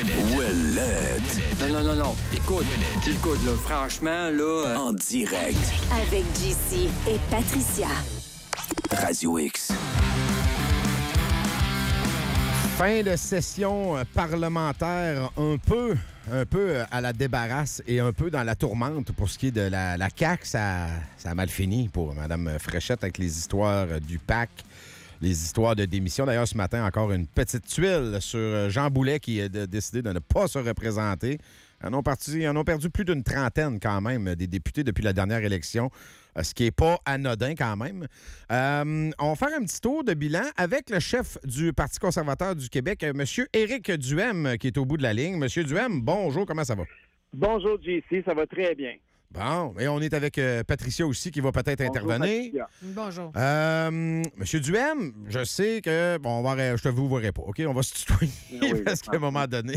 Non. Écoute, là, franchement, là... En direct. Avec JC et Patricia. Radio X. Fin de session parlementaire un peu à la débarrasse et un peu dans la tourmente pour ce qui est de la CAQ. Ça a mal fini pour Mme Fréchette avec les histoires du PAC, les histoires de démission. D'ailleurs, ce matin, encore une petite tuile sur Jean Boulet qui a décidé de ne pas se représenter. Ils en ont perdu plus d'une trentaine quand même des députés depuis la dernière élection, ce qui n'est pas anodin quand même. On va faire un petit tour de bilan avec le chef du Parti conservateur du Québec, M. Éric Duhem, qui est au bout de la ligne. M. Duhem, bonjour, comment ça va? Bonjour, JC, ça va très bien. Bon, et on est avec Patricia aussi qui va peut-être intervenir. Patricia. Bonjour. Monsieur Duhem, je sais que... Bon, je te vous verrai pas, OK? On va se tutoyer parce qu'à un moment donné,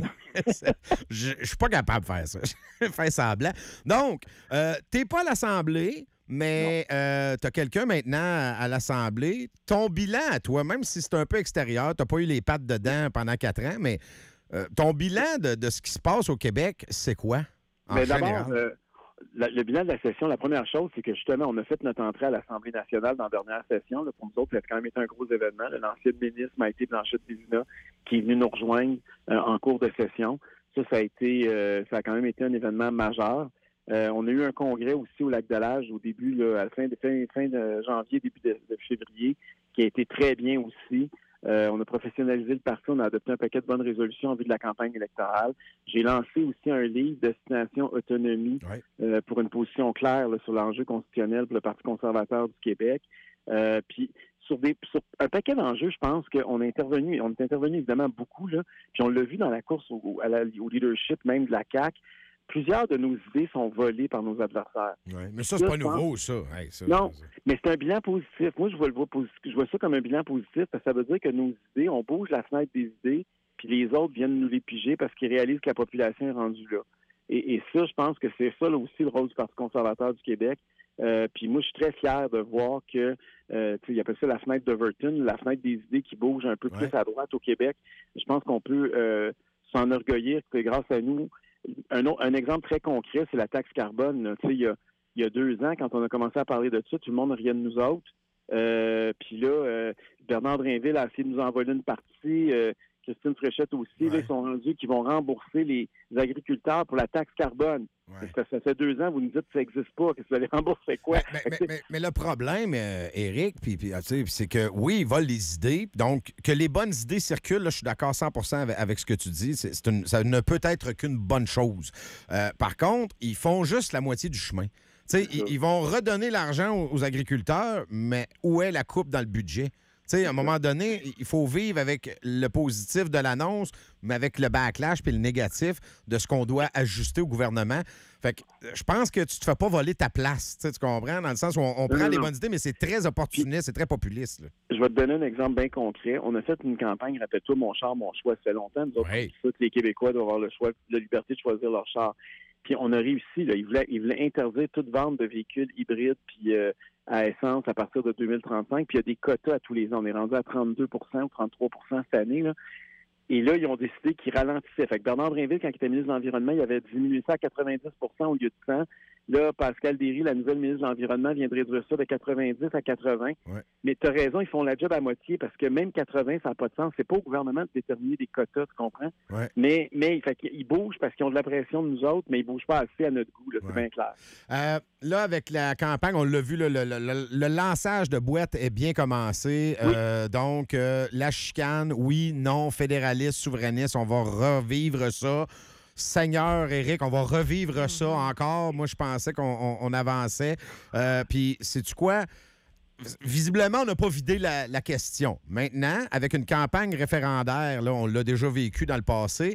je suis pas capable de faire ça. Je fais semblant. Donc, t'es pas à l'Assemblée, mais t'as quelqu'un maintenant à l'Assemblée. Ton bilan à toi, même si c'est un peu extérieur, t'as pas eu les pattes dedans pendant 4 ans, mais ton bilan de ce qui se passe au Québec, c'est quoi? Mais d'abord, le bilan de la session, la première chose, c'est que justement, on a fait notre entrée à l'Assemblée nationale dans la dernière session. Là, pour nous autres, ça a quand même été un gros événement. L'ancienne ministre Maïté Blanchette-Vézina qui est venue nous rejoindre en cours de session. Ça a quand même été un événement majeur. On a eu un congrès aussi au Lac-de-L'Âge au début, là, à la fin de janvier, début de février, qui a été très bien aussi. On a professionnalisé le parti, on a adopté un paquet de bonnes résolutions en vue de la campagne électorale. J'ai lancé aussi un livre Destination Autonomie pour une position claire là, sur l'enjeu constitutionnel pour le Parti conservateur du Québec. Puis sur un paquet d'enjeux, je pense qu'on est intervenu évidemment beaucoup, là, puis on l'a vu dans la course au leadership même de la CAQ. Plusieurs de nos idées sont volées par nos adversaires. Oui, mais ça, c'est pas nouveau, ça. Hey, non, mais c'est un bilan positif. Moi, je vois ça comme un bilan positif parce que ça veut dire que nos idées, on bouge la fenêtre des idées, puis les autres viennent nous les piger parce qu'ils réalisent que la population est rendue là. Et ça, je pense que c'est ça là, aussi le rôle du Parti conservateur du Québec. Puis moi, je suis très fier de voir que, il appelle ça la fenêtre d'Overton, la fenêtre des idées qui bouge un peu plus à droite au Québec. Je pense qu'on peut s'enorgueillir que grâce à nous, un exemple très concret, c'est la taxe carbone. Il y a 2 ans, quand on a commencé à parler de ça, tout le monde riait de nous autres. Puis là, Bernard Drinville a essayé de nous envoler une partie. Christine Fréchette aussi. Là, ils sont rendus qu'ils vont rembourser les agriculteurs pour la taxe carbone. Ça fait 2 ans, vous nous dites que ça n'existe pas, que vous allez rembourser quoi? Mais le problème, Éric, c'est que oui, ils volent les idées. Donc, que les bonnes idées circulent, là, je suis d'accord 100% avec ce que tu dis. Ça ne peut être qu'une bonne chose. Par contre, ils font juste la moitié du chemin. Ils vont redonner l'argent aux agriculteurs, mais où est la coupe dans le budget? À un moment donné, il faut vivre avec le positif de l'annonce, mais avec le backlash puis le négatif de ce qu'on doit ajuster au gouvernement. Fait que je pense que tu te fais pas voler ta place, tu comprends? Dans le sens où on prend les bonnes idées, mais c'est très opportuniste, c'est très populiste. Là. Je vais te donner un exemple bien concret. On a fait une campagne, rappelle-toi, mon char, mon choix. Ça fait longtemps, nous autres, tous les Québécois doivent avoir le choix, la liberté de choisir leur char. Puis on a réussi, là. Ils voulaient interdire toute vente de véhicules hybrides puis à essence à partir de 2035. Puis il y a des quotas à tous les ans. On est rendu à 32 ou 33 cette année, là. Et là, ils ont décidé qu'ils ralentissaient. Fait que Bernard Drinville, quand il était ministre de l'Environnement, il avait diminué ça à 90 au lieu de 100. Là, Pascal Derry, la nouvelle ministre de l'Environnement, vient de réduire ça de 90 à 80. Ouais. Mais tu as raison, ils font la job à moitié parce que même 80, ça n'a pas de sens. C'est pas au gouvernement de déterminer des quotas, tu comprends? Ouais. Mais ils bougent parce qu'ils ont de la pression de nous autres, mais ils bougent pas assez à notre goût, là, c'est bien clair. Là, avec la campagne, on l'a vu, le lançage de boîtes est bien commencé. Oui. Donc, la chicane, oui, non, fédéraliste, souverainiste, on va revivre ça. Seigneur Éric, on va revivre ça encore. Moi, je pensais qu'on avançait. Puis, sais-tu quoi? Visiblement, on n'a pas vidé la question. Maintenant, avec une campagne référendaire, là, on l'a déjà vécu dans le passé,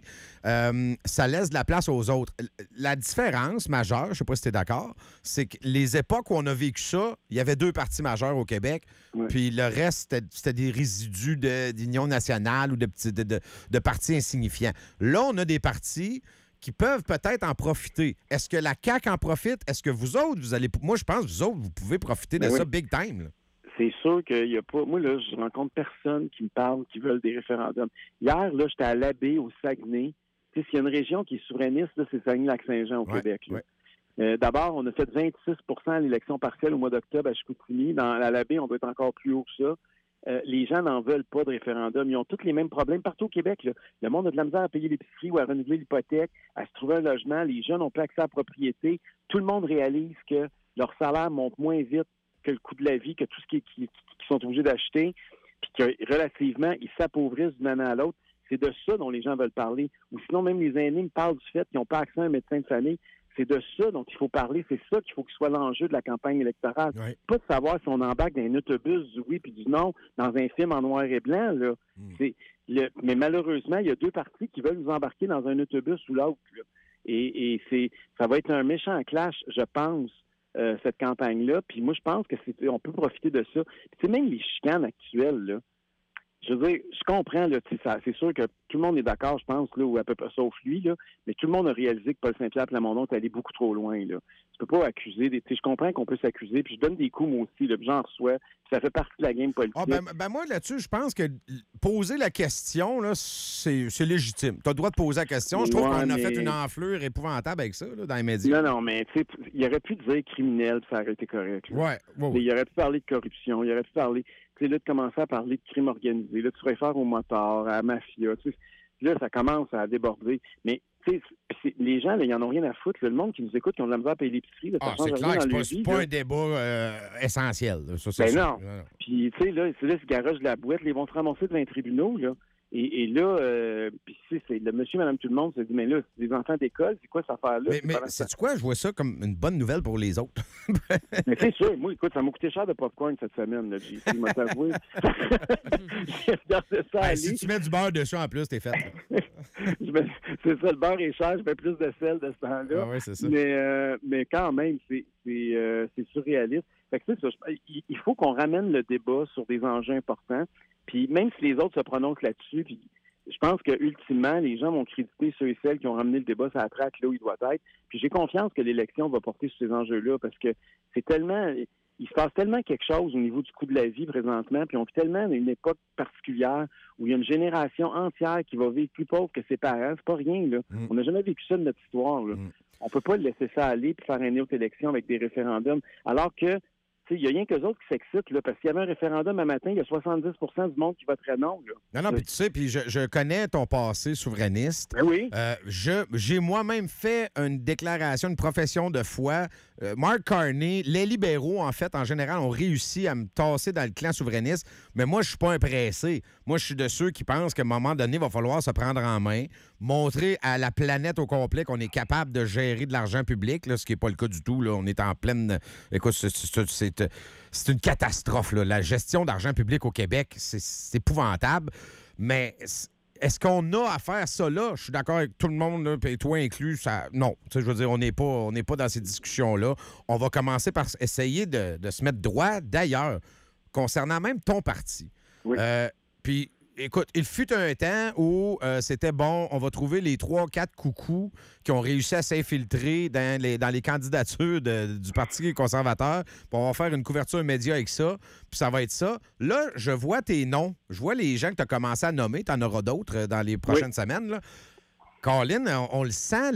ça laisse de la place aux autres. La différence majeure, je ne sais pas si tu es d'accord, c'est que les époques où on a vécu ça, il y avait 2 partis majeurs au Québec, puis le reste, c'était des résidus d'union nationale ou de partis insignifiants. Là, on a des partis qui peuvent peut-être en profiter. Est-ce que la CAQ en profite? Est-ce que vous autres, vous allez... Moi, je pense que vous autres, vous pouvez profiter de ça big time. Là. C'est sûr qu'il n'y a pas... Moi, là, je rencontre personne qui me parle, qui veulent des référendums. Hier, là, j'étais à l'Abbé, au Saguenay, S'il y a une région qui est souverainiste, là, c'est Saguenay-Lac-Saint-Jean au Québec. Là. D'abord, on a fait 26 à l'élection partielle au mois d'octobre à Chicoutimi. Dans la baie, on doit être encore plus haut que ça. Les gens n'en veulent pas de référendum. Ils ont tous les mêmes problèmes partout au Québec. Là. Le monde a de la misère à payer l'épicerie ou à renouveler l'hypothèque, à se trouver un logement. Les jeunes n'ont pas accès à la propriété. Tout le monde réalise que leur salaire monte moins vite que le coût de la vie, que tout ce qu'ils sont obligés d'acheter, puis que relativement, ils s'appauvrissent d'une année à l'autre. C'est de ça dont les gens veulent parler. Ou sinon, même les aînés me parlent du fait qu'ils n'ont pas accès à un médecin de famille. C'est de ça dont il faut parler. C'est ça qu'il faut que soit l'enjeu de la campagne électorale. Oui. Pas de savoir si on embarque dans un autobus du oui puis du non, dans un film en noir et blanc. Là. Mais malheureusement, il y a deux partis qui veulent nous embarquer dans un autobus ou l'autre. Là. Et ça va être un méchant clash, je pense, cette campagne-là. Puis moi, je pense que on peut profiter de ça. Puis même les chicanes actuelles, là, je veux dire, je comprends, là, c'est sûr que tout le monde est d'accord, je pense, là, ou à peu près sauf lui, là, mais tout le monde a réalisé que Paul Saint-Pierre Plamondon est allé beaucoup trop loin. Là. Tu peux pas accuser je comprends qu'on peut s'accuser, puis je donne des coups moi aussi, là, puis j'en reçois, puis ça fait partie de la game politique. Ben moi, là-dessus, je pense que poser la question, là, c'est légitime. Tu as le droit de poser la question. Je trouve qu'on a fait une enflure épouvantable avec ça, là, dans les médias. Non, mais tu sais, il aurait pu dire criminel, puis ça aurait été correct. Ouais. Il aurait pu parler de corruption, il aurait pu parler... Tu sais, là, de commencer à parler de crime organisé, là, tu réfères aux motards, à la mafia, tu sais, là, ça commence à déborder. Mais, tu sais, les gens, là, ils en ont rien à foutre. Là, le monde qui nous écoute, qui ont de la misère à payer l'épicerie, là, ça change c'est rien clair dans que c'est pas un débat essentiel. Là. Ça, c'est non. Puis, tu sais, là, ils se garagent de la boîte, ils vont se ramasser devant les tribunaux, là. Et là, puis c'est le monsieur, madame, tout le monde se dit, mais là, c'est des enfants d'école, c'est quoi cette affaire-là? Mais sais-tu quoi? Je vois ça comme une bonne nouvelle pour les autres. Mais c'est sûr, moi, écoute, ça m'a coûté cher de popcorn cette semaine, là, JC, m'a avoué. J'ai regardé ça aller. Si tu mets du beurre dessus en plus, t'es fait. C'est ça, le beurre est cher, je mets plus de sel de ce temps-là. Ah oui, c'est ça. Mais quand même, c'est surréaliste. Fait que, ça, il faut qu'on ramène le débat sur des enjeux importants. Puis même si les autres se prononcent là-dessus, puis je pense que ultimement, les gens vont créditer ceux et celles qui ont ramené le débat sur la traque là où il doit être. Puis j'ai confiance que l'élection va porter sur ces enjeux-là parce que c'est tellement... Il se passe tellement quelque chose au niveau du coût de la vie présentement, puis on vit tellement une époque particulière où il y a une génération entière qui va vivre plus pauvre que ses parents. C'est pas rien, là. On n'a jamais vécu ça de notre histoire, là. On peut pas laisser ça aller puis faire une autre élection avec des référendums. Alors que il n'y a rien qu'eux autres qui s'excitent, là, parce qu'il y avait un référendum un matin, il y a 70 du monde qui voterait non. Là. Non, puis tu sais, puis je connais ton passé souverainiste. Ben oui. J'ai moi-même fait une déclaration, une profession de foi. Mark Carney, les libéraux, en fait, en général, ont réussi à me tasser dans le clan souverainiste, mais moi, je suis pas un pressé. Moi, je suis de ceux qui pensent qu'à un moment donné, il va falloir se prendre en main, montrer à la planète au complet qu'on est capable de gérer de l'argent public, là, ce qui n'est pas le cas du tout. Là. On est en pleine... Écoute, c'est une catastrophe. Là. La gestion d'argent public au Québec, c'est épouvantable. Mais est-ce qu'on a à faire ça là? Je suis d'accord avec tout le monde, là, et toi inclus. Ça, non. Je veux dire, on n'est pas dans ces discussions-là. On va commencer par essayer de se mettre droit. D'ailleurs, concernant même ton parti. Oui. Puis, écoute, il fut un temps où c'était bon, on va trouver les 3-4 coucous qui ont réussi à s'infiltrer dans les candidatures du Parti conservateur, puis on va faire une couverture média avec ça, puis ça va être ça. Là, je vois tes noms, je vois les gens que tu as commencé à nommer, tu en auras d'autres dans les prochaines semaines. Là. Colin, on sent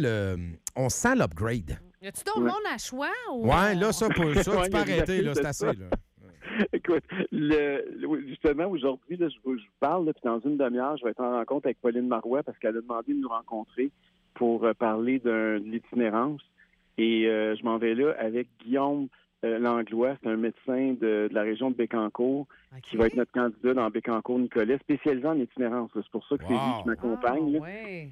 l'upgrade. Y a-tu d'autres monde à choix? Ou... Ouais, là, ça, tu peux arrêter, là, c'est assez, là. Écoute, justement, aujourd'hui, là, je vous parle, là, puis dans une demi-heure, je vais être en rencontre avec Pauline Marois parce qu'elle a demandé de nous rencontrer pour parler de l'itinérance. Et je m'en vais là avec Guillaume Langlois, c'est un médecin de la région de Bécancour, qui va être notre candidat dans Bécancour-Nicolet, spécialisé en itinérance. C'est pour ça que c'est lui qui m'accompagne. Ouais.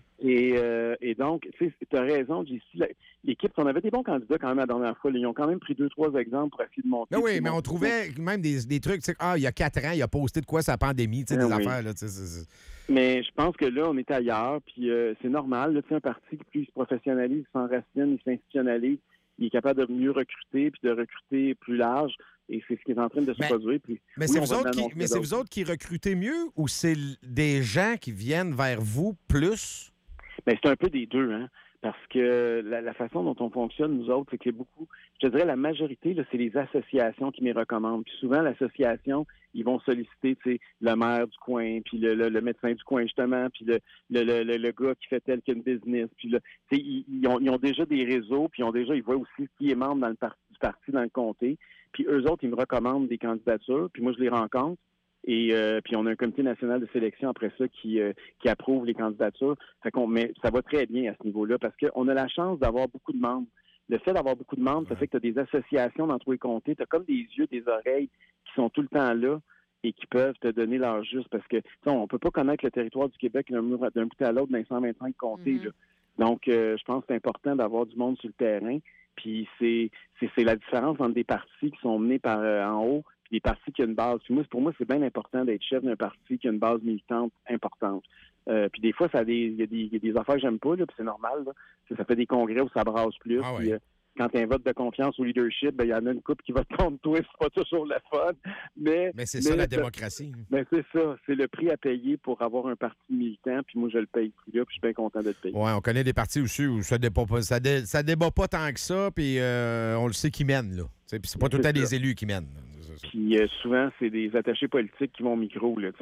Et donc, tu as raison, JC, l'équipe, on avait des bons candidats quand même la dernière fois. Là, ils ont quand même pris 2-3 exemples pour essayer de monter. Ben oui, mais on trouvait même des trucs. Il y a 4 ans, il a posté de quoi sa pandémie, des affaires. Là, Mais je pense que là, on est ailleurs, puis c'est normal. Là, un parti qui plus il se professionnalise, il s'enracine, il s'institutionnalise, il est capable de mieux recruter, puis de recruter plus large. Et c'est ce qui est en train de se produire. Puis, mais c'est vous autres qui recrutez mieux ou c'est des gens qui viennent vers vous plus? Bien, c'est un peu des deux, hein. Parce que la façon dont on fonctionne, nous autres, c'est qu'il y a beaucoup, je te dirais la majorité, là, c'est les associations qui me recommandent. Puis souvent, l'association, ils vont solliciter, tu sais, le maire du coin, puis le médecin du coin, justement, puis le gars qui fait tel qu'une business. Puis là, tu sais, ils ont déjà des réseaux, puis ils voient aussi qui est membre du parti dans le comté. Puis eux autres, ils me recommandent des candidatures, puis moi, je les rencontre. Et puis on a un comité national de sélection après ça qui approuve les candidatures. Mais ça va très bien à ce niveau-là parce qu'on a la chance d'avoir beaucoup de membres. Le fait d'avoir beaucoup de membres, ça fait que tu as des associations dans tous les comtés. Tu as comme des yeux, des oreilles qui sont tout le temps là et qui peuvent te donner leur juste parce que on peut pas connaître le territoire du Québec d'un bout à l'autre dans les 125 comtés. Là. Donc, je pense que c'est important d'avoir du monde sur le terrain. Puis c'est la différence entre des partis qui sont menés par en haut des partis qui ont une base. Puis pour moi, c'est bien important d'être chef d'un parti qui a une base militante importante. Puis des fois, il y a des affaires que j'aime pas, là, puis c'est normal. Là. Ça fait des congrès où ça brasse plus. Ah puis, oui. Quand tu as un vote de confiance au leadership, il y en a une couple qui va te contre toi, c'est pas toujours le fun. Mais c'est ça, la démocratie. Ben, c'est ça. C'est le prix à payer pour avoir un parti militant, puis moi, je le paye plus là, puis je suis bien content de le payer. Oui, on connaît des partis aussi où ça débat pas tant que ça, puis on le sait qui mène, là. Puis c'est pas tout le temps des élus qui mènent. Puis souvent, c'est des attachés politiques qui vont au micro. Là,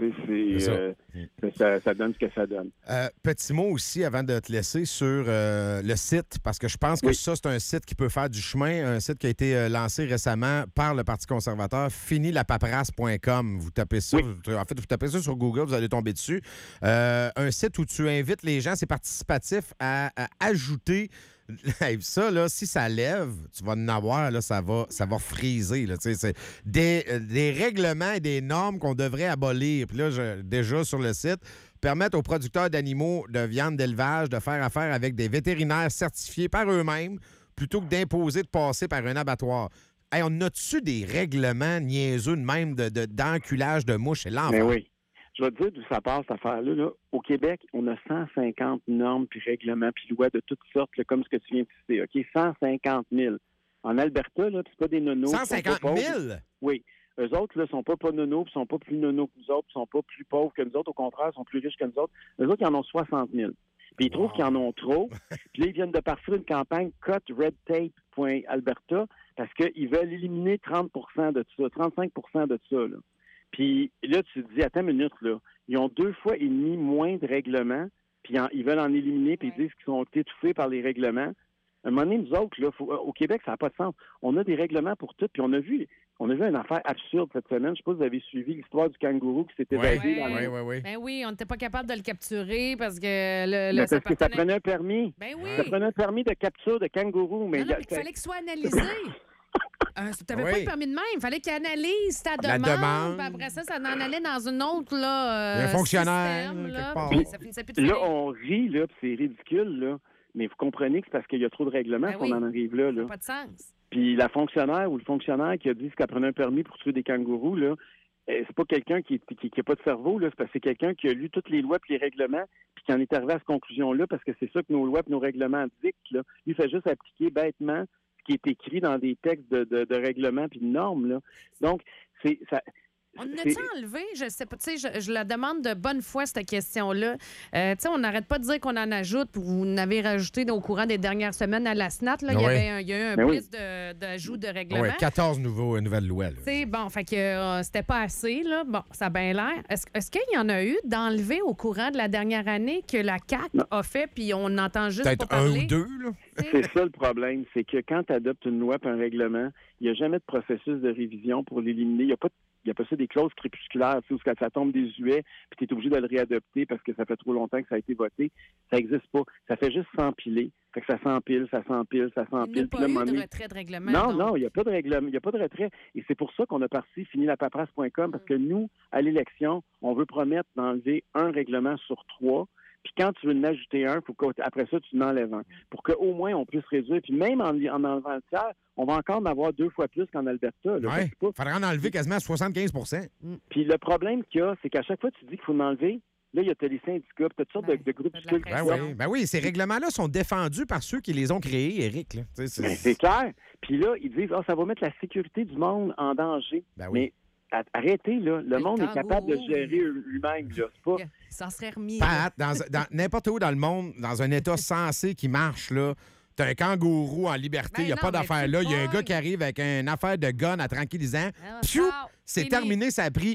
ça donne ce que ça donne. Petit mot aussi avant de te laisser sur le site, parce que je pense que ça, c'est un site qui peut faire du chemin, un site qui a été lancé récemment par le Parti conservateur, finilapaperasse.com. Vous tapez ça, vous tapez ça sur Google, vous allez tomber dessus. Un site où tu invites les gens, c'est participatif, à ajouter. Ça, là, si ça lève, tu vas en avoir, là, ça va friser. Là, c'est des règlements et des normes qu'on devrait abolir. Puis là, déjà sur le site, permettre aux producteurs d'animaux de viande d'élevage de faire affaire avec des vétérinaires certifiés par eux-mêmes plutôt que d'imposer de passer par un abattoir. Hey, on a-tu des règlements niaiseux de même d'enculage de mouches? C'est l'enfer. Mais oui. Je vais te dire d'où ça passe, cette affaire-là. Là. Au Québec, on a 150 normes, puis règlements, puis lois de toutes sortes, là, comme ce que tu viens de citer. OK? 150 000. En Alberta, là, c'est pas des nonos. 150 000? Oui. Eux autres, là, sont pas nonos, puis sont pas plus nonos que nous autres, puis sont pas plus pauvres que nous autres. Au contraire, ils sont plus riches que nous autres. Eux autres, ils en ont 60 000. Puis ils trouvent qu'ils en ont trop. Puis là, ils viennent de partir une campagne cutredtape.alberta parce qu'ils veulent éliminer 30 de ça, 35 de ça, là. Puis là, tu te dis, attends une minute, là. Ils ont 2,5 fois moins de règlements, puis ils veulent en éliminer, puis ils disent qu'ils sont étouffés par les règlements. À un moment donné, nous autres, là, au Québec, ça n'a pas de sens. On a des règlements pour tout, puis on a vu une affaire absurde cette semaine. Je ne sais pas si vous avez suivi l'histoire du kangourou qui s'est évadé dans le... Oui. Ben oui, on n'était pas capable de le capturer parce que ça prenait un permis. Ben oui. Ça prenait un permis de capture de kangourou. Mais il fallait qu'il soit analysé. Tu n'avais pas le permis de même. Il fallait qu'il analyse ta demande. Puis après ça en allait dans une autre. Là, il y a un fonctionnaire. Système, là, puis, ça finissait plus de là, on rit, là, puis c'est ridicule, là. Mais vous comprenez que c'est parce qu'il y a trop de règlements qu'on en arrive là. Ça n'a pas de sens. Puis la fonctionnaire ou le fonctionnaire qui a dit qu'elle prenait un permis pour tuer des kangourous, là, c'est pas quelqu'un qui n'a pas de cerveau, là. C'est parce que c'est quelqu'un qui a lu toutes les lois et les règlements puis qui en est arrivé à cette conclusion-là parce que c'est ça que nos lois et nos règlements dictent, là. Lui, il fait juste appliquer bêtement qui est écrit dans des textes de règlements puis de normes. Là. Donc, c'est ça. On a-tu enlevé? Je sais pas. Tu sais, je la demande de bonne foi, cette question-là. Tu sais, on n'arrête pas de dire qu'on en ajoute. Vous en avez rajouté au courant des dernières semaines à la SNAT. Là, il y a eu un plus d'ajouts de règlements. Oui, 14 nouvelles lois. C'est bon, fait que c'était pas assez. Là. Bon, ça a bien l'air. Est-ce qu'il y en a eu d'enlever au courant de la dernière année que la CAQ a fait, puis on entend juste peut-être pas parler? un ou deux, là? C'est ça le problème, c'est que quand tu adoptes une loi et un règlement, il n'y a jamais de processus de révision pour l'éliminer. Il n'y a pas ça des clauses crépusculaires, où ça tombe des huées, puis tu es obligé de le réadopter parce que ça fait trop longtemps que ça a été voté. Ça n'existe pas. Ça fait juste s'empiler. Fait que ça s'empile. Il n'y a pas eu de retrait de règlement. Non, il n'y a pas de règlement. Il n'y a pas de retrait. Et c'est pour ça qu'on a parti finilapaperasse.com parce que nous, à l'élection, on veut promettre d'enlever un règlement sur 3. Puis quand tu veux en ajouter un, il faut qu'après ça, tu en enlèves un. Pour qu'au moins, on puisse réduire. Puis même en enlevant le tiers, on va encore en avoir 2 fois plus qu'en Alberta. Il faudrait en enlever quasiment à 75 %. Puis le problème qu'il y a, c'est qu'à chaque fois que tu dis qu'il faut en enlever, là, il y a les syndicats, tu as toutes sortes de groupuscules. Ben oui, ces règlements-là sont défendus par ceux qui les ont créés, Éric. C'est clair. Puis là, ils disent ça va mettre la sécurité du monde en danger. Ben oui. Mais Arrêtez, là. Le monde est capable de kangourou. gérer lui-même, là. C'est pas... Ça serait remis. Pat, dans n'importe où dans le monde, dans un état sensé qui marche, là, t'as un kangourou en liberté, il Ben n'y a non, pas mais d'affaire tu là. Il y a un pognes. gars qui arrive avec une affaire de gun à tranquillisant. Ah, Pfiou! ciao, C'est fini. terminé, ça a pris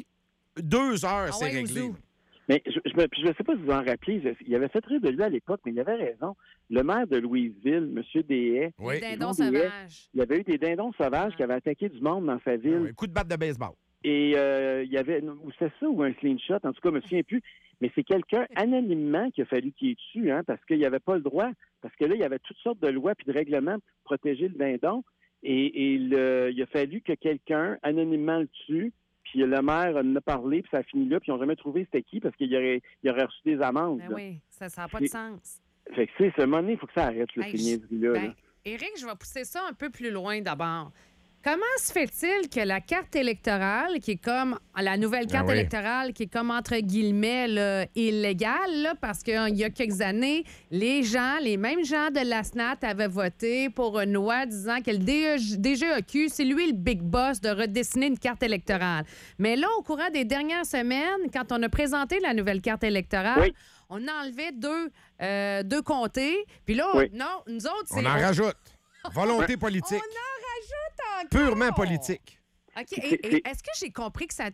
2 heures, Ah c'est ouais, réglé. Ouzou. Mais je ne sais pas si vous en rappelez, il avait fait rire de lui à l'époque, mais il avait raison. Le maire de Louisville, M. Deshaies, Oui. Les dindons Jean Deshaies, sauvages. il y avait eu des dindons sauvages qui avaient attaqué du monde dans sa ville. Un coup de batte de baseball. Et il y avait, ou c'est ça, ou un slingshot, en tout cas, je me souviens plus. Mais c'est quelqu'un anonymement qu'il a fallu qu'il ait tué, hein, parce qu'il n'y avait pas le droit. Parce que là, il y avait toutes sortes de lois puis de règlements pour protéger le dindon. Et il a fallu que quelqu'un anonymement le tue. Puis le maire en a parlé, puis ça a fini là, puis ils n'ont jamais trouvé c'était qui, parce qu'il aurait reçu des amendes. Ben là. oui, ça n'a pas de sens. Fait que, tu sais, ce moment donné, il faut que ça arrête, là, Hey, ces niaiseries-là. Ben, là. Éric, je vais pousser ça un peu plus loin d'abord. Comment se fait-il que la carte électorale, qui est comme la nouvelle carte oui. électorale, qui est comme entre guillemets là, illégale, là, parce qu'il y a quelques années, les mêmes gens de la SNAT avaient voté pour une loi disant que le DGEQ, c'est lui le big boss de redessiner une carte électorale. Mais là, au courant des dernières semaines, quand on a présenté la nouvelle carte électorale, Oui. on a enlevé deux comtés. Puis là, Oui. non, nous autres, c'est... On en rajoute. Volonté politique. On en rajoute encore! Purement politique. OK. Et est-ce que j'ai compris que ça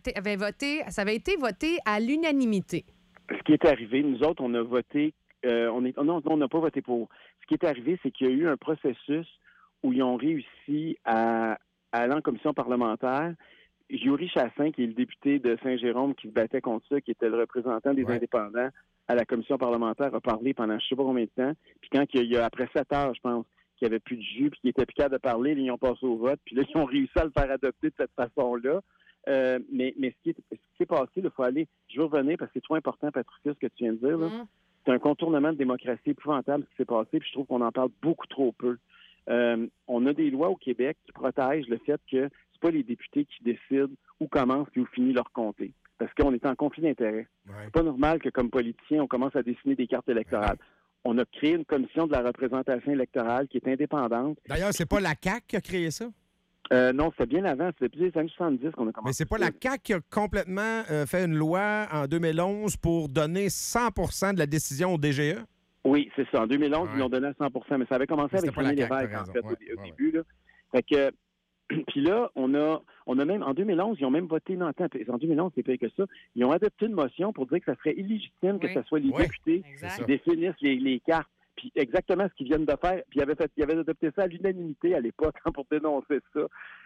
avait été voté à l'unanimité? Ce qui est arrivé, nous autres, on a voté... on n'a pas voté pour. Ce qui est arrivé, c'est qu'il y a eu un processus où ils ont réussi à aller en commission parlementaire. Yuri Chassin, qui est le député de Saint-Jérôme qui se battait contre ça, qui était le représentant des indépendants à la commission parlementaire, a parlé pendant je ne sais pas combien de temps. Puis quand il y a après 7 heures, je pense, qu'il n'y avait plus de jus, puis qu'il était plus capable de parler, ils ont passé au vote. Puis là, ils ont réussi à le faire adopter de cette façon-là. Mais ce qui s'est passé, il faut aller... Je veux revenir parce que c'est trop important, Patricia, ce que tu viens de dire. Là. C'est un contournement de démocratie épouvantable ce qui s'est passé, puis je trouve qu'on en parle beaucoup trop peu. On a des lois au Québec qui protègent le fait que c'est pas les députés qui décident où commence et où finit leur comté. Parce qu'on est en conflit d'intérêts. Ouais. C'est pas normal que, comme politicien, on commence à dessiner des cartes électorales. On a créé une commission de la représentation électorale qui est indépendante. D'ailleurs, c'est pas la CAQ qui a créé ça? Non, c'était bien avant. C'était plus des années 70 qu'on a commencé. Mais c'est pas la CAQ qui a complètement fait une loi en 2011 pour donner 100 de la décision au DGE? Oui, c'est ça. En 2011, ils l'ont donné à 100 mais ça avait commencé avec René Lévesque, en fait, au début. Là. Fait que, puis là, on a même, en 2011, ils ont même voté, non, attends, en 2011, c'est pire que ça, ils ont adopté une motion pour dire que ça serait illégitime que ce soit les députés qui définissent les cartes. Puis exactement ce qu'ils viennent de faire. Puis ils avaient adopté ça à l'unanimité à l'époque pour dénoncer ça.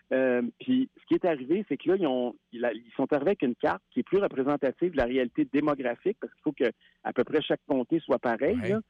Puis ce qui est arrivé, c'est que là, ils sont arrivés avec une carte qui est plus représentative de la réalité démographique, parce qu'il faut que à peu près chaque comté soit pareil. Ouais.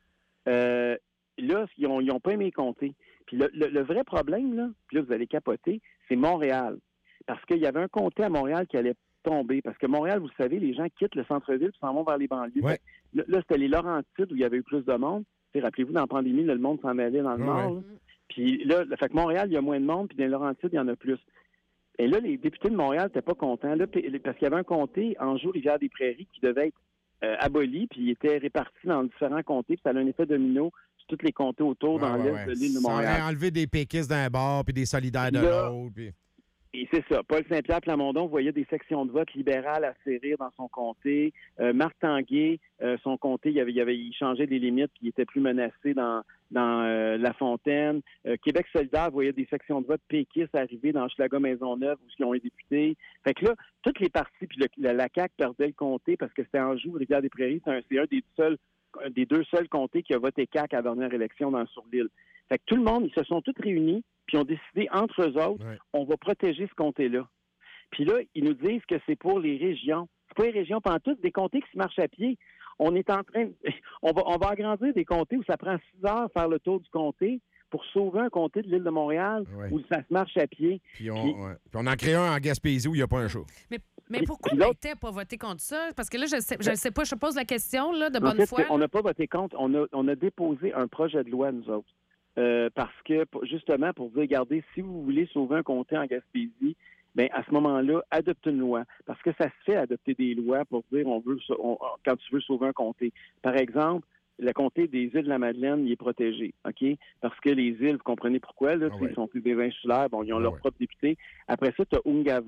Là, ils n'ont pas aimé les comtés. Puis le vrai problème, là, puis là, vous allez capoter, c'est Montréal. Parce qu'il y avait un comté à Montréal qui allait tomber. Parce que Montréal, vous le savez, les gens quittent le centre-ville et s'en vont vers les banlieues. Ouais. Là, c'était les Laurentides où il y avait eu plus de monde. T'sais, rappelez-vous, dans la pandémie, là, le monde s'en allait dans le nord. Là. Puis là, fait que Montréal, il y a moins de monde, puis dans les Laurentides, il y en a plus. Et là, les députés de Montréal n'étaient pas contents. Là, parce qu'il y avait un comté, Anjou-Rivière-des-Prairies, qui devait être aboli, puis il était réparti dans différents comtés, puis ça a un effet domino sur tous les comtés autour dans l'est de l'île de Montréal. Ça aurait enlevé des péquistes d'un bord puis des solidaires de l'autre. Puis... Et c'est ça. Paul Saint-Pierre Plamondon voyait des sections de vote libérales à serrir dans son comté. Marc Tanguay, son comté, il changeait des limites puis il était plus menacé dans La Fontaine. Québec solidaire voyait des sections de vote péquistes arriver dans Hochelaga-Maisonneuve où ils ont un député. Fait que là, toutes les parties, puis la CAQ perdait le comté parce que c'était Anjou, Rivière-des-Prairies, c'est un des deux seuls comtés qui a voté CAQ à la dernière élection sur l'île. Fait que tout le monde, ils se sont tous réunis puis ont décidé entre eux autres, on va protéger ce comté-là. Puis là, ils nous disent que c'est pour les régions. C'est pas les régions, pendant toutes des comtés qui se marchent à pied. On est en train... On va agrandir des comtés où ça prend 6 heures faire le tour du comté pour sauver un comté de l'île de Montréal où ça se marche à pied. Puis on en crée un en Gaspésie où il n'y a pas un show. Mais pourquoi on n'était pas voté contre ça? Parce que là, je ne sais pas, je pose la question là, de bonne foi. On n'a pas voté contre. On a déposé un projet de loi, nous autres. Parce que, justement, pour vous dire, regardez, si vous voulez sauver un comté en Gaspésie, bien, à ce moment-là, adoptez une loi. Parce que ça se fait adopter des lois pour dire quand tu veux sauver un comté. Par exemple, le comté des îles de la Madeleine, il est protégé, OK? Parce que les îles, vous comprenez pourquoi, là, ils sont plus des insulaires, bon, ils ont leur propre député. Après ça, tu as Ungava.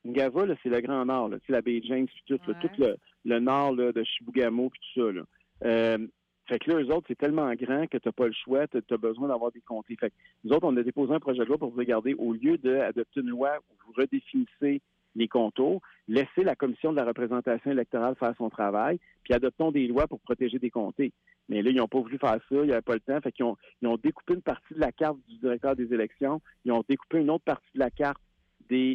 Ungava, là, c'est le Grand Nord, là, la baie James, puis tout, là, tout le nord là, de Chibougamau, puis tout ça. Là. Fait que là, eux autres, c'est tellement grand que tu n'as pas le choix, tu as besoin d'avoir des comtés. Fait que nous autres, on a déposé un projet de loi pour vous regarder, au lieu d'adopter une loi où vous redéfinissez les contours, laissez la Commission de la représentation électorale faire son travail, puis adoptons des lois pour protéger des comtés. Mais là, ils n'ont pas voulu faire ça, il n'y avait pas le temps. Fait qu'ils ont découpé une partie de la carte du directeur des élections, ils ont découpé une autre partie de la carte de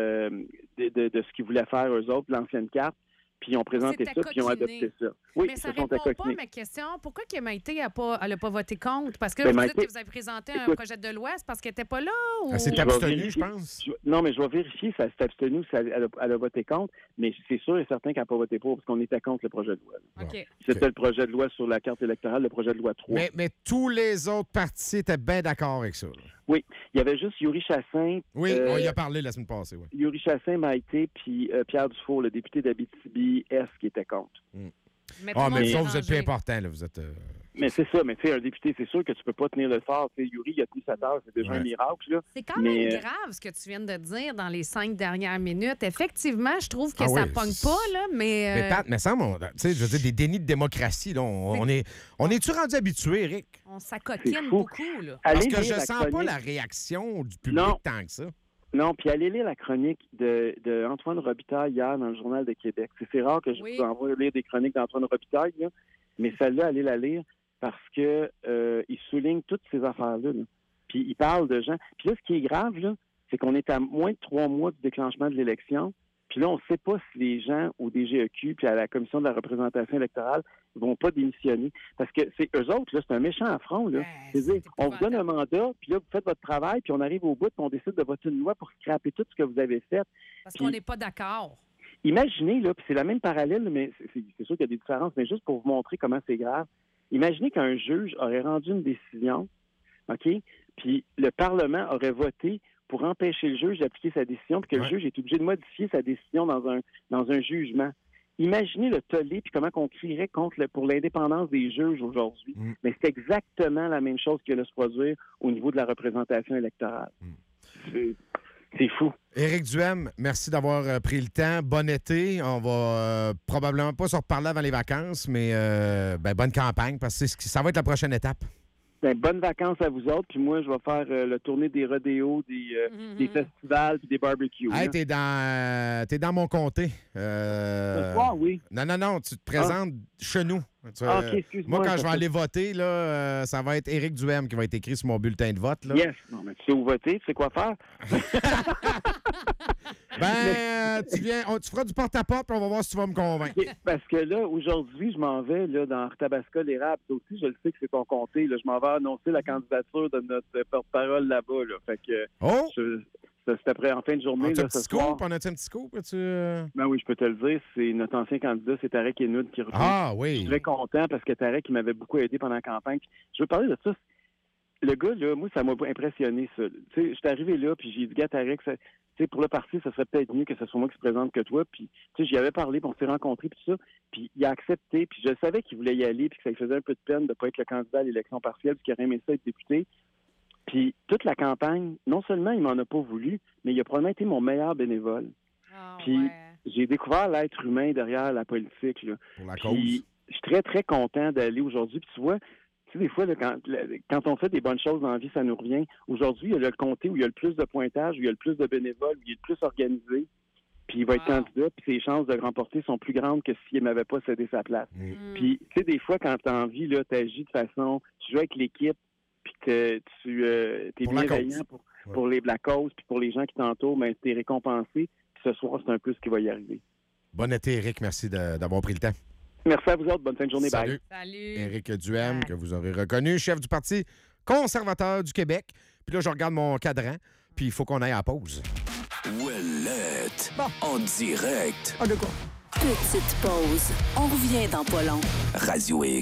ce qu'ils voulaient faire eux autres, l'ancienne carte, puis ils ont présenté ça, puis ils ont adopté ça. Oui, mais ça ne répond pas à ma question. Pourquoi que Maïté n'a pas voté contre? Parce que vous dites que vous avez présenté un projet de loi, c'est parce qu'elle n'était pas là? Ou... Elle s'est abstenue, je pense. Non, mais je vais vérifier si elle s'est abstenue ou si elle a voté contre, mais c'est sûr et certain qu'elle n'a pas voté pour, parce qu'on était contre le projet de loi. Okay. C'était le projet de loi sur la carte électorale, le projet de loi 3. Mais tous les autres partis étaient bien d'accord avec ça. Là. Oui. Il y avait juste Yuri Chassin. Oui, on y a parlé la semaine passée. Oui. Yuri Chassin, Maïté, puis Pierre Dufour, le député d'Abitibi-Est, qui était contre. Mais vous êtes plus important. Là, vous êtes, Mais c'est ça. Mais tu sais, un député, c'est sûr que tu peux pas tenir le fort. Tu sais, Yuri, il a tenu sa tâche. C'est déjà un miracle. Là. C'est quand même grave ce que tu viens de dire dans les 5 dernières minutes. Effectivement, je trouve que ça pogne pas, là, mais... Mais Pat, mais ça, tu sais, je veux dire, des dénis de démocratie, là, on est-tu rendu habitué, Eric? On s'acoquine beaucoup, là. Parce que je sens pas la réaction du public tant que ça. Non, puis allez lire la chronique de Antoine Robitaille hier dans le Journal de Québec. C'est rare que je vous envoie lire des chroniques d'Antoine Robitaille, là, mais celle-là, allez la lire parce que il souligne toutes ces affaires-là. Là. Puis il parle de gens. Puis là, ce qui est grave, là, c'est qu'on est à moins de 3 mois du déclenchement de l'élection. Puis là, on ne sait pas si les gens au DGEQ puis à la Commission de la représentation électorale vont pas démissionner. Parce que c'est eux autres, là, c'est un méchant affront. Là. C'est-à-dire, on vous donne un mandat, puis là, vous faites votre travail, puis on arrive au bout, puis on décide de voter une loi pour scraper tout ce que vous avez fait. Parce qu'on n'est pas d'accord. Imaginez, là, puis c'est la même parallèle, mais c'est sûr qu'il y a des différences, mais juste pour vous montrer comment c'est grave. Imaginez qu'un juge aurait rendu une décision, OK, puis le Parlement aurait voté pour empêcher le juge d'appliquer sa décision, puis que le juge est obligé de modifier sa décision dans un jugement. Imaginez le tollé, puis comment on crierait pour l'indépendance des juges aujourd'hui. Mais c'est exactement la même chose qui va se produire au niveau de la représentation électorale. C'est fou. Éric Duhem, merci d'avoir pris le temps. Bon été. On va probablement pas se reparler avant les vacances, mais bonne campagne, parce que ça va être la prochaine étape. Ben, bonnes vacances à vous autres. Puis moi, je vais faire le tournée des rodéos, des festivals puis des barbecues. Hey, t'es dans mon comté. Ce soir, oui. Non, tu te présentes chez nous. OK, excuse-moi. Moi, quand je vais aller voter, là, ça va être Éric Duhem qui va être écrit sur mon bulletin de vote. Là. Yes. Non, mais tu sais où voter, tu sais quoi faire. Tu feras du porte-à-porte et on va voir si tu vas me convaincre. Parce que là, aujourd'hui, je m'en vais là, dans Arthabasca, l'érable. Aussi, je le sais que c'est ton comté. Là, je m'en vais annoncer la candidature de notre porte-parole là-bas. Là. Fait que c'est après en fin de journée. On a un petit scoop? On a-tu un petit scoop? Ben oui, je peux te le dire. C'est notre ancien candidat, c'est Tarek Enoud qui revient. Ah oui. Je suis très content parce que Tarek, il m'avait beaucoup aidé pendant la campagne. Puis, je veux parler de ça. Le gars, là, moi, ça m'a impressionné, ça. Tu sais, je suis arrivé là, puis j'ai dit, gars, Tarek, pour le parti, ça serait peut-être mieux que ce soit moi qui se présente que toi. Puis, tu sais, j'y avais parlé, puis on s'est rencontrés, puis tout ça. Puis, il a accepté, puis je savais qu'il voulait y aller, puis que ça lui faisait un peu de peine de ne pas être le candidat à l'élection partielle, puis qu'il aurait aimé ça être député. Puis, toute la campagne, non seulement il m'en a pas voulu, mais il a probablement été mon meilleur bénévole. Puis, j'ai découvert l'être humain derrière la politique, là. Pour la cause. Puis, je suis très, très content d'aller aujourd'hui. Puis, tu vois, tu sais, des fois, là, quand on fait des bonnes choses dans la vie, ça nous revient. Aujourd'hui, il y a le comté où il y a le plus de pointage, où il y a le plus de bénévoles, où il est le plus organisé. Puis il va être candidat, puis ses chances de remporter sont plus grandes que s'il n'avait pas cédé sa place. Puis, tu sais, des fois, quand tu as envie, tu agis de façon... Tu joues avec l'équipe, puis tu es bienveillant pour la cause, puis pour les gens qui t'entourent, mais tu es récompensé. Puis ce soir, c'est un peu ce qui va y arriver. Bon été, Éric. Merci d'avoir pris le temps. Merci à vous autres. Bonne fin de journée. Salut. Bye. Salut. Éric Duhem, que vous aurez reconnu, chef du Parti conservateur du Québec. Puis là, je regarde mon cadran, puis il faut qu'on aille à la pause. Ouellette. En direct. Petite pause. On revient dans pas long. Radio X.